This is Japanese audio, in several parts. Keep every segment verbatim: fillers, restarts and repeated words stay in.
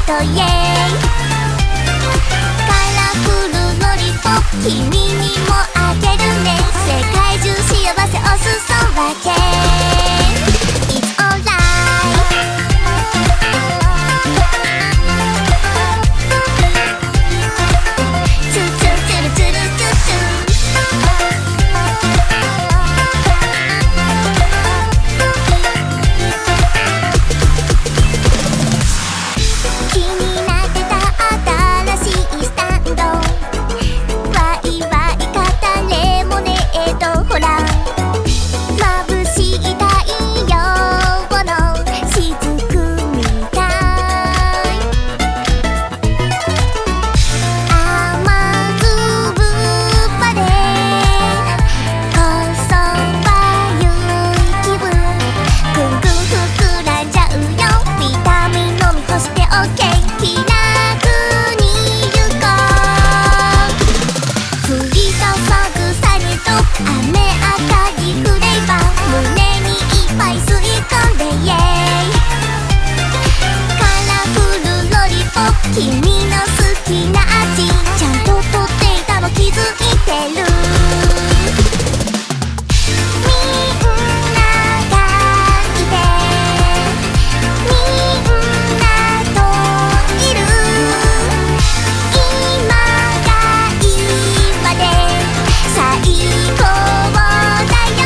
とイエイカラフルロリポップ君にもあげるね世界中幸せお裾分け It's alright ツツツルツルツツ気になってた新しいスタンドワイワイ片レモネードほら眩しい太陽の雫みたい甘粒までこそはゆい気分ぐんぐん膨らんじゃうよビタミン飲み干して OK 気楽に行こう降り注ぐサニと雨上がりフレーバー胸にいっぱい吸い込んでイエイカラフルロリポップ君の好きな味ちゃんと取っていたの気づいてるみんながいてみんなといる今が今で最高だよ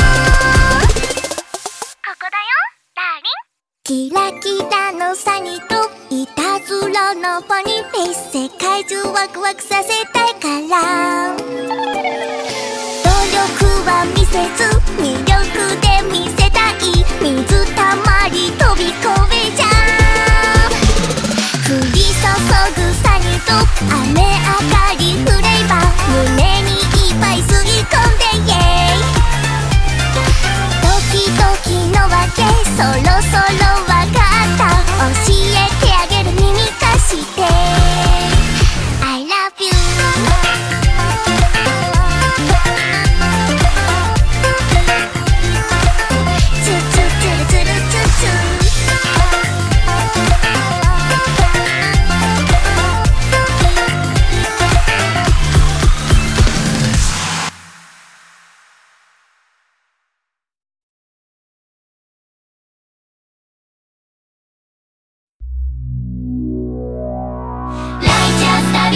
ここだよダーリンキラキラのサニといたずらのファニーフェイス世界中ワクワクさせたいから努力は見せず魅力で見せたい水たまり飛び越えちゃう降り注ぐサニと雨上がりフレーバー胸にいっぱい吸い込んでイエイドキドキのわけそろそろ